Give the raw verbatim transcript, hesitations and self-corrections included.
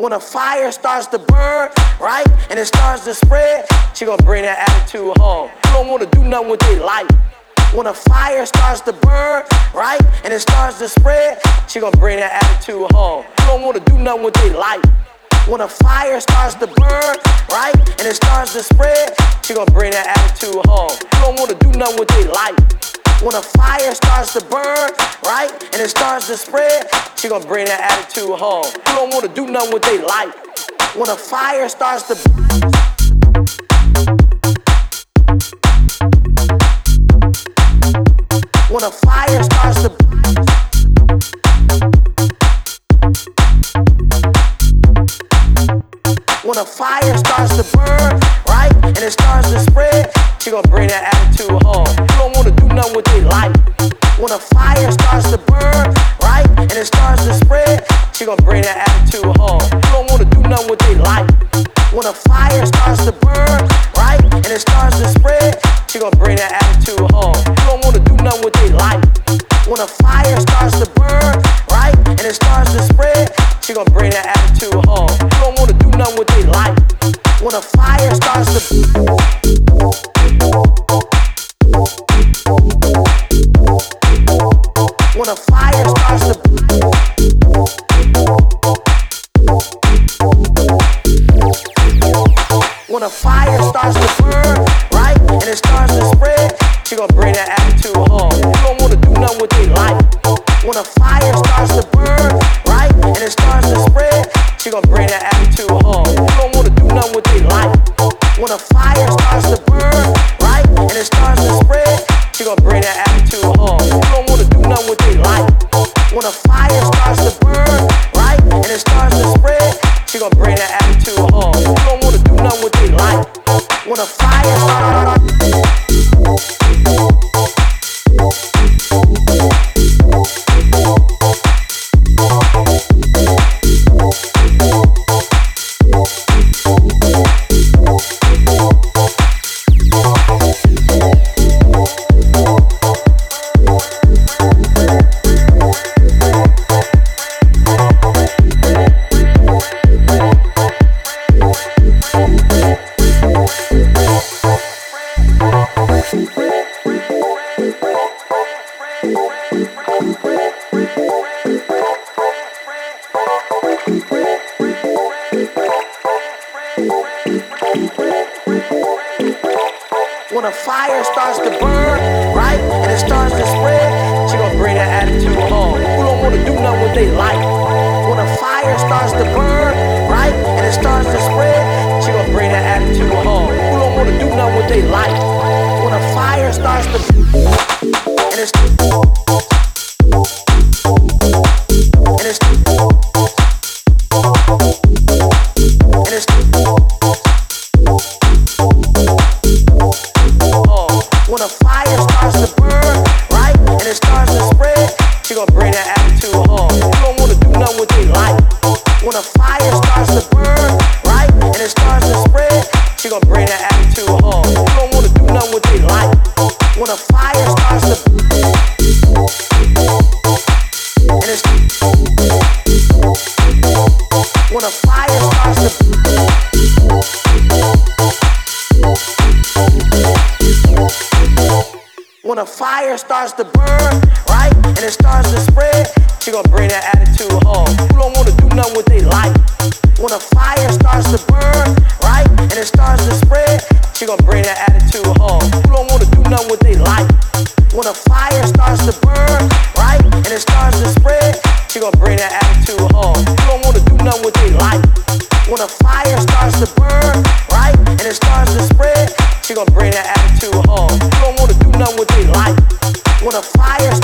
When a fire starts to burn, right, and it starts to spread, she gonna bring that attitude home. You don't wanna do nothing with their life. When a fire starts to burn, right, and it starts to spread, she gonna bring that attitude home. You don't wanna do nothing with their life. When a fire starts to burn, right, and it starts to spread, she gonna bring that attitude home. You don't wanna do nothing with their life. When a fire starts to burn, right, and it starts to spread, she gonna bring that attitude home. You don't wanna do nothing with their life. When a fire starts to When a fire starts to When a fire starts to burn, right, and it starts to spread, she gonna bring that attitude home. You don't wanna do nothing with their life. When a fire starts to burn, right, and it starts to spread, she gonna bring that attitude home. You don't wanna do nothing with their life. When a fire starts to burn, right, and it starts to spread, she gonna bring that attitude home. You don't wanna do nothing with their life. When a fire starts to burn, right, and it starts to spread, she gonna bring that attitude home. You don't wanna do nothing with their life. When a fire starts to When a fire starts to When a fire starts to burn, right, and it starts to spread, she gonna bring that attitude home. You don't wanna do nothing with their life. When a fire starts to burn, right, and it starts to spread, she gonna bring that attitude home. You don't wanna do nothing with their life. When a fire starts to burn, right, and it starts to spread, she gonna bring that attitude home. You don't wanna do nothing with their life. When a fire starts to burn, right, and it starts to spread, she gonna bring that attitude home. You don't wanna do nothing with their life. When a fire starts When a fire starts to burn, right, and it starts to spread, she gonna bring that attitude home. Who don't wanna do nothing with their life? When a fire starts to burn, right, and it starts to spread, she gonna bring that attitude home. Who don't wanna do nothing with their life? When a fire starts to and it's and it's and it's When a fire starts to burn, right, and it starts to spread, she gonna bring that attitude home. You don't wanna do nothing with their life. When a fire starts to burn, right, and it starts to spread, she gonna bring that attitude home. You don't wanna do nothing with their life. When a fire starts to and it's when a fire starts to When a fire starts to burn, right, and it starts to spread, she gonna bring that attitude home. You don't wanna do nothing with their life. When a fire starts to burn, right, and it starts to spread, she gonna bring that attitude home. You don't wanna do nothing with their life. When a fire starts to burn, right, and it starts to spread, she gonna bring that attitude home. You don't wanna do nothing with their life. When a fire starts to burn, right, and it starts to spread, she gonna bring that attitude home. You don't wanna do nothing with their life. When a fire